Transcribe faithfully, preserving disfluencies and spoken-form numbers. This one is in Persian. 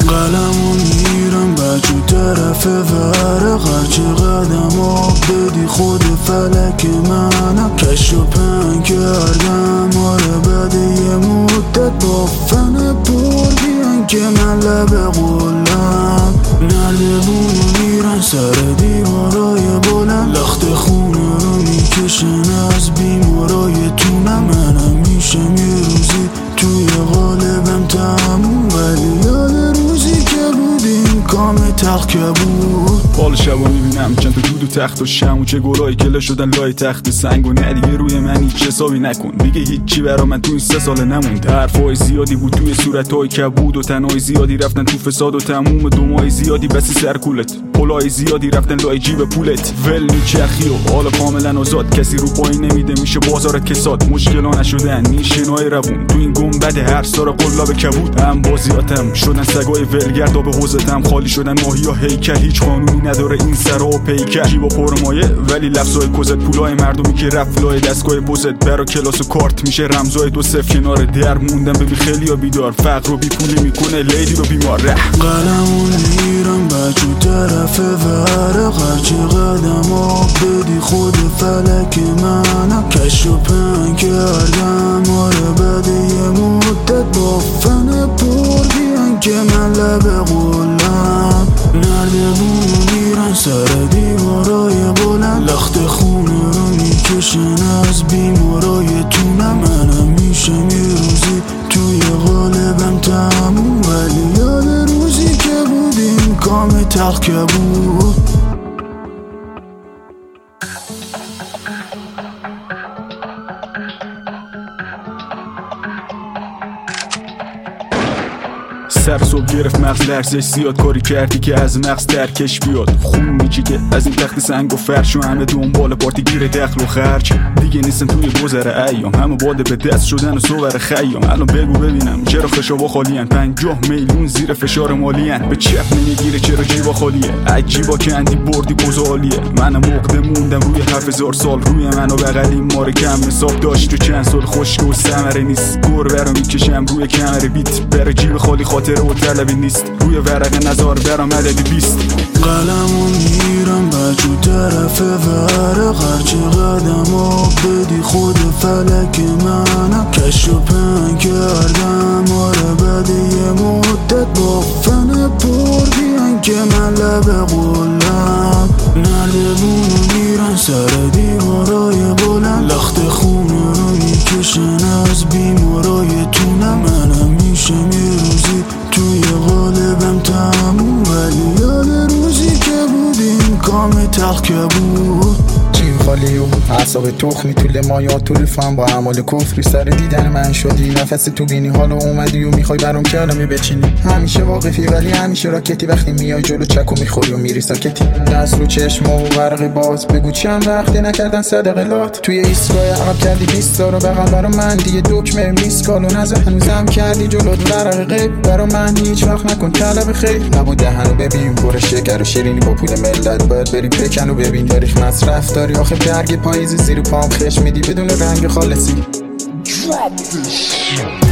قلمو میرم بچه طرف ورق، هرچی قدم آب بدی خود فلک منم. کش و پنگ کردم آره بعد یه مدت با فن پر بیان که من لب قلم. نردبونو میرن سر دیوارای بلند، لخت خونه رو میکشن از بیمارای تونم. منم میشم یه روزی توی قالبم تموم، ولی یاد روزی که بودیم کام تلخ که بود. بال شبا میبینم چند تا دود و تخت و شم و چه گلای کلا شدن لای تخت سنگ و نه دیگه روی من هیچ حسابی نکن. دیگه هیچی برا من تو این سه ساله نموند. حرفای زیادی بود توی صورتای کبود و تنهای زیادی رفتن تو فساد و تموم دومای زیادی بسی سرکولت. پلای زیادی رفتن لای جیب پولت. ول میچرخی و حالا کاملا آزاد، کسی رو پای نمیده میشه بازارت کساد. مشکلا نشدن میشنای روون تو این گنبد هر سارا قلاب کبود. هم بازیاتم شدن سگای ولگرد به حوزتم خالی شدن ماهیا هیکل. هیچ قانونی نداره این سرا و پیکر جیبا پر مایه ولی لفظای کزت. پولای مردمی که رفت لای دستگاه بزت برا کلاس و کارت میشه رمزای دو صفر کنار در موندن. ببین خیلی ها بیدار فقر رو بی پولی میکنه لیدی رو بیمار. قلمو میرم بچه طرف ورق، هرچی قدم آب بدی خود فلک منم. کش و پنگ کردم آره بعد یه مدت با فن پر بیان که من لب قلم. نردبونو میرن سر دیوارای بلند، لخت خونه رو میکشن از بیمارای تونم. منم میشم یه روزی توی قالبم تموم، ولی یاد روزی که بودیم کام تلخ که بود. سر صبح گرفت مغز لرزش، زیاد کاری کردی که از مغز ترکش بیاد. خون میچیده از این تخت سنگ و فرش و همه دنبال پارتی گیر دخل و خرج. دیگه نیستن توی گذر ایام، همه باده به دست شدن و صور خیام. الان بگو ببینم چرا خشابا خالیان، پنجاه میلیون زیر فشار مالیان. به چپ نمیگیره چرا جیبا خالیه، عجیبا کندی بردی بزالیه. منم مقده موندم روی هفت هزار سال، روی منو بغلی مار کم حساب داشت و چند سال خشک و ثمره نیست. گربه رو میکشم روی کمر بیت بر جیب خالی خاطر و طلبی نیست. روی ورق نظار برام عددی بیست. قلمو میرم بچه طرف ورق، هرچی قدم آب بدی خود فلک منم. کش و پنگ کردم آره بعد یه مدت با فن پر بیان که من لب قلم. نردبونو میرن سر دیوارای بلند، لخت خونه رو میکشن از بیمارای تونم. منم میشم یه روزی توی قالبم تموم، ولی یاد روزی که بودیم کام تلخ که بود. جیب خالی و اعصاب تخمی طول مایا طول فهم با اعمال کفری. سر دیدن من شدی نفس تو بینی، حالا اومدی و میخوای برام کلمی بچینی. همیشه واقفی ولی همیشه راکتی، وقتی میای جلو چکو میخوری و میری ساکتی. دست رو چشم و ورق باز بگو چند وقتی نکردن صدقه لات. توی ایستگاه عقب کردی بیست تا رو بغل برا من، دیگه دکمه میسکال و نزه هنوزم کردی جلوت ورق غیب برا من. هیچ وقت نکن طلب خیر، نبود دهنو ببین پر شکر و شیرینی با پول ملت. باید بریم پکن و ببین تاریخ مصرف داری آخه. برگ پاییز زیر پام خش میدی بدون رنگ خالصی.